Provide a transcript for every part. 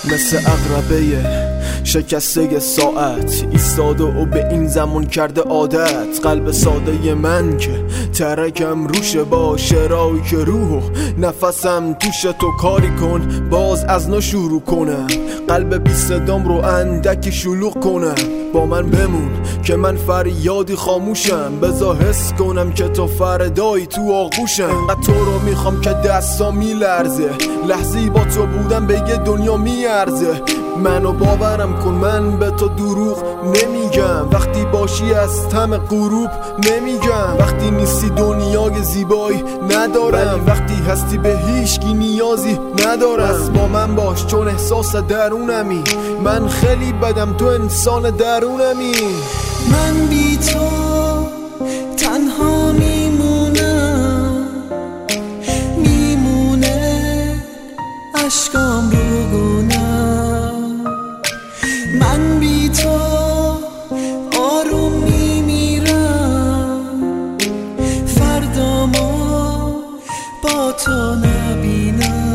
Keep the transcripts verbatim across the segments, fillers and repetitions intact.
مثل عقربه شکسته ساعت ایستاده و به این زمان کرده عادت. قلب ساده من که ترکم روشه با شراک روح و نفسم توش، تو کاری کن باز از نو شروع کنم. قلب بی صدام رو اندکی شلوغ کنم. با من بمون که من فریادی خاموشم. بذار حس کنم که تو فردایی تو آغوشم. انقدر تو رو میخوام که دستا میلرزه. لحظه‌ای با تو بودم به یه دنیا میارزه. منو باورم کن من به تو دروغ نمیگم. وقتی باشی از طعم غروب نمیگم. وقتی نیستی دنیای زیبایی ندارم. وقتی هستی به هیچکی نیازی ندارم. بس با من باش چون احساس درونمی. من خیلی بدم تو انسان درونمی. من بی تو تنها میمونم، میمونه عشقام رو گونم. من بی تو آروم میمیرم، فردامو با تو نبینم.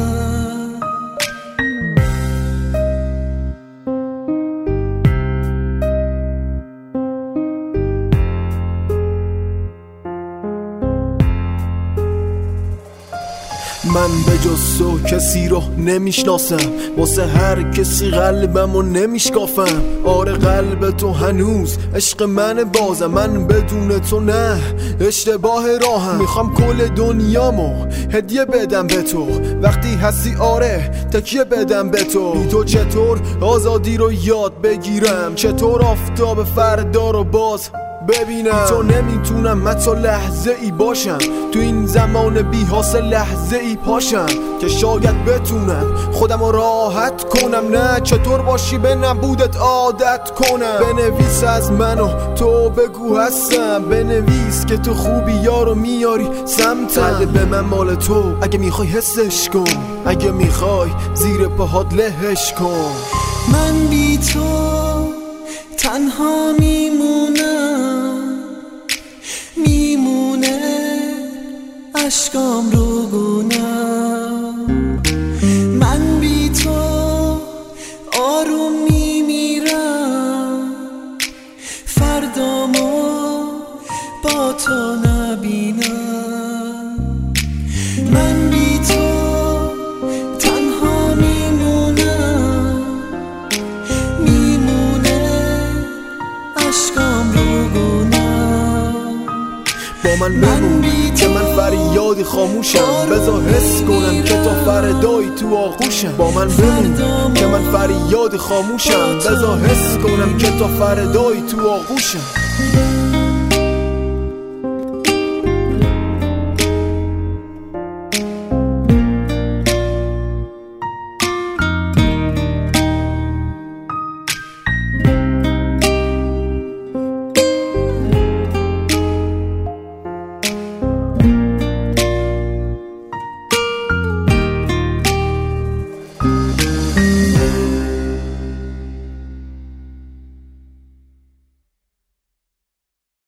من به جز تو کسی رو نمیشناسم. واسه هر کسی قلبمو نمیشکافم. آره قلب تو هنوز عشق من بازم. من بدون تو نه اشتباه راهم. میخوام کل دنیامو هدیه بدم به تو. وقتی هستی آره تکیه بدم به تو. بی تو چطور آزادی رو یاد بگیرم؟ چطور آفتاب فردا رو باز ببینم؟ تو نمیتونم حتی لحظه ای باشم. تو این زمان بی حاصل لحظه ای پاشم که شاید بتونم خودم رو راحت کنم. نه چطور باشی به نبودت عادت کنم. بنویس از من و تو بگو هستم. بنویس که تو خوبی یارو میاری سمتم. قلب من مال تو اگه میخوای حسش کن. اگه میخوای زیر پاهات لهش کن. من بی تو تنها میمونم، میمونه عشقام رو گونم. من بی تو آروم میمیرم، فردامو با تو نبینم. من بی تو تنها میمونم، عشقام رو گونم. با من بمون که من فریادی خاموشم. بذار حس کنم که تو فردایی تو آغوشم. با من بمون که من فریادی خاموشم. بذار حس کنم که تو فردایی تو آغوشم.